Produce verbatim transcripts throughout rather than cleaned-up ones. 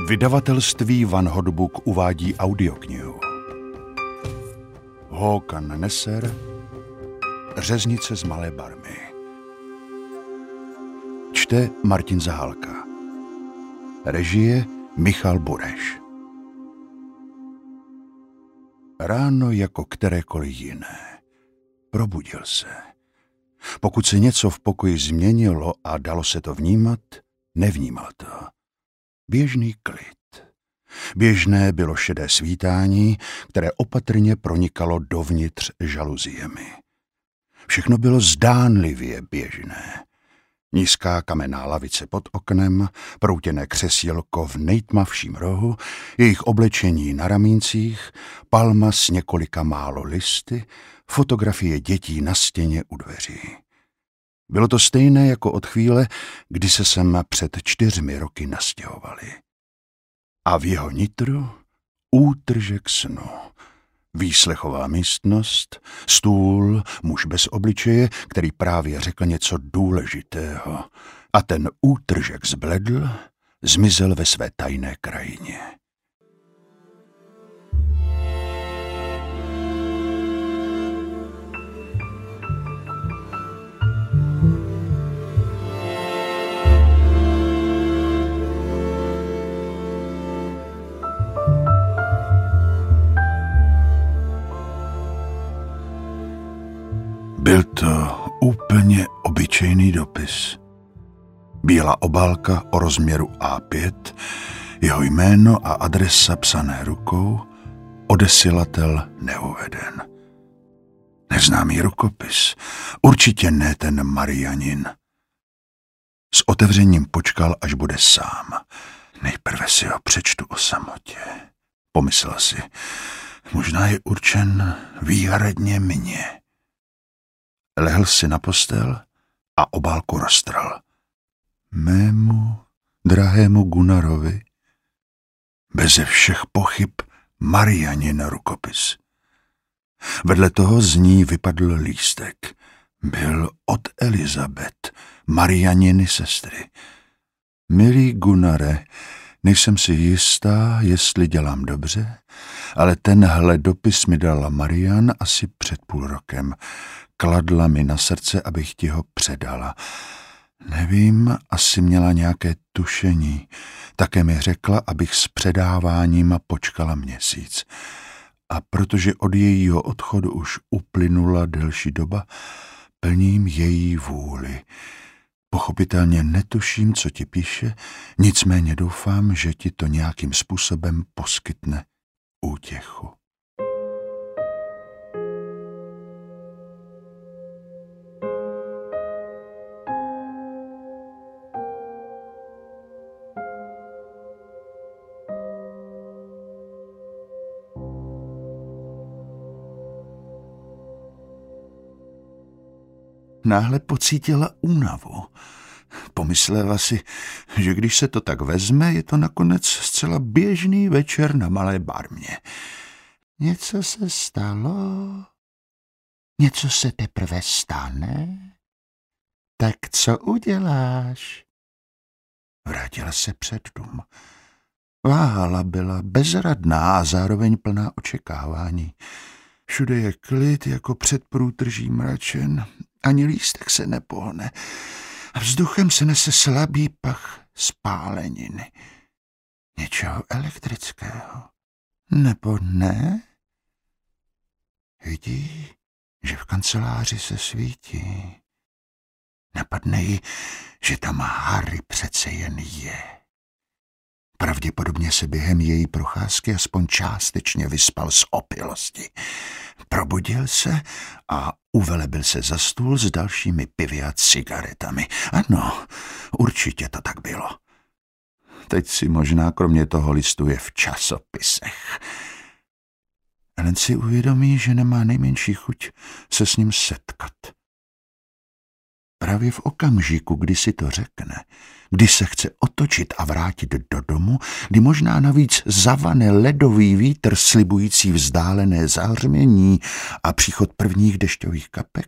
Vydavatelství Van Hotbook uvádí audioknihu Håkan Nesser, Řeznice z Malé Barmy. Čte Martin Zahálka. Režie Michal Bureš. Ráno jako kterékoliv jiné. Probudil se. Pokud se něco v pokoji změnilo a dalo se to vnímat, nevnímal to. Běžný klid. Běžné bylo šedé svítání, které opatrně pronikalo dovnitř žaluziemi. Všechno bylo zdánlivě běžné. Nízká kamenná lavice pod oknem, proutěné křesílko v nejtmavším rohu, jejich oblečení na ramíncích, palma s několika málo listy, fotografie dětí na stěně u dveří. Bylo to stejné jako od chvíle, kdy se sem před čtyřmi roky nastěhovali. A v jeho nitru útržek snu. Výslechová místnost, stůl, muž bez obličeje, který právě řekl něco důležitého. A ten útržek zbledl, zmizel ve své tajné krajině. Byl to úplně obyčejný dopis. Bílá obálka o rozměru á pět, jeho jméno a adresa psané rukou, odesilatel neuveden. Neznámý rukopis, určitě ne ten Marianin. S otevřením počkal, až bude sám. Nejprve si ho přečtu o samotě. Pomyslel si, možná je určen výhradně mně. Lehl si na postel a obálku roztrhl. Mému drahému Gunnarovi, beze všech pochyb Marianin rukopis. Vedle toho z ní vypadl lístek. Byl od Elizabeth, Marianiny sestry. Milý Gunnare, nejsem si jistá, jestli dělám dobře, ale tenhle dopis mi dala Marian asi před půl rokem. Kladla mi na srdce, abych ti ho předala. Nevím, asi měla nějaké tušení. Také mi řekla, abych s předáváním počkala měsíc. A protože od jejího odchodu už uplynula delší doba, plním její vůli. Pochopitelně netuším, co ti píše, nicméně doufám, že ti to nějakým způsobem poskytne útěchu. Náhle pocítila únavu. Pomyslela si, že když se to tak vezme, je to nakonec zcela běžný večer na Malé Barmě. Něco se stalo? Něco se teprve stane? Tak co uděláš? Vrátila se před dům. Váhala, byla bezradná a zároveň plná očekávání. Všude je klid, jako před průtrží mračen. Ani lístek se nepohne. A vzduchem se nese slabý pach spáleniny. Něčeho elektrického. Nebo ne? Vidí, že v kanceláři se svítí. Napadne jí, že tam Harry přece jen je. Pravděpodobně se během její procházky aspoň částečně vyspal z opilosti. Probudil se a uvelebil se za stůl s dalšími pivy a cigaretami. Ano, určitě to tak bylo. Teď si možná kromě toho listuje v časopisech. Ellen si uvědomí, že nemá nejmenší chuť se s ním setkat. Právě v okamžiku, kdy si to řekne, kdy se chce otočit a vrátit do domu, kdy možná navíc zavane ledový vítr slibující vzdálené zahřmění a příchod prvních dešťových kapek,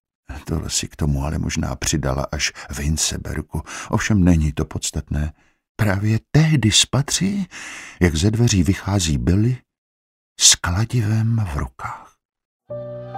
tohle si k tomu ale možná přidala až v Hinsebergu, ovšem není to podstatné. Právě tehdy spatří, jak ze dveří vychází Billy s kladivem v rukách.